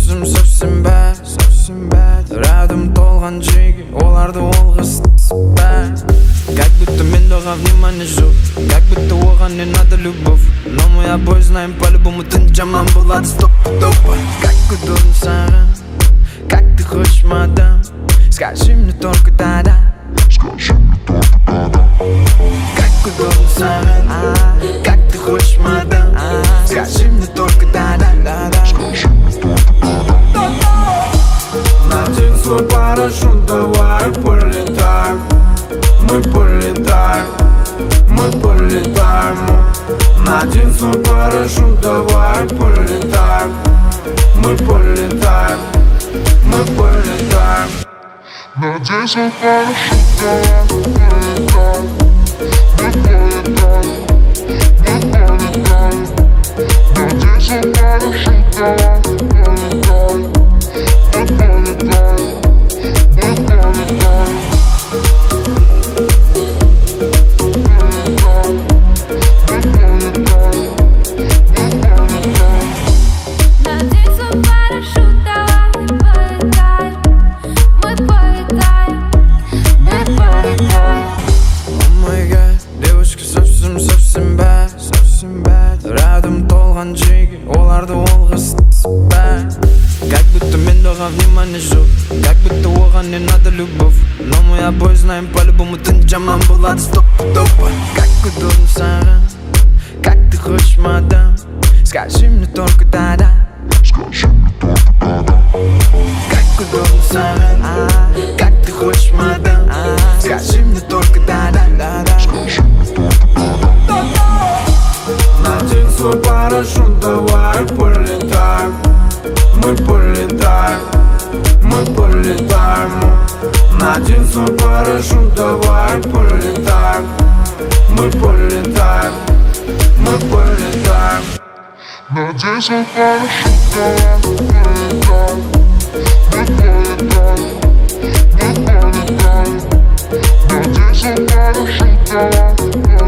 совсем bad Рядом толған жеги, оларды олғыз bad. Как будто мен доға внимание жоқ, как будто оған не надо любовь. Но мы обои знаем по-любому ты жаман болады стопудово. Как удобно саған, как ты хочешь, мадам, скажи мне только да-да. Как удобно саған, как ты хочешь, мадам, скажи мне только да-да. Надень свой парашют, давай полетаем. Мы полетаем, мы полетаем. Надень свой парашют, давай полетаем. Мы полетаем, мы полетаем. Надень свой парашют, давай полетаем. Мы полетаем, мы полетаем. Надень свой парашют, давай полетаем. Мы полетаем, мы полетаем. Совсем bad Рядом толған жеги, оларды олғыз bad. Как будто мен доға внимание жоқ, как будто оған не надо любовь. Но мы обои знаем по-любому ты жаман болады стопудово. Как удобно саған, как ты хочешь, мадам, скажи мне только да-да. Как удобно саған, как ты хочешь, мадам, скажи мне только да-да. Надень свой парашют, давай полетаем. Мы полетаем, мы полетаем. Надень свой парашют, давай полетаем. Мы полетаем, мы полетаем. Надень свой парашют, давай полетаем. Мы полетаем, мы полетаем. Надень свой парашют, давай полетаем.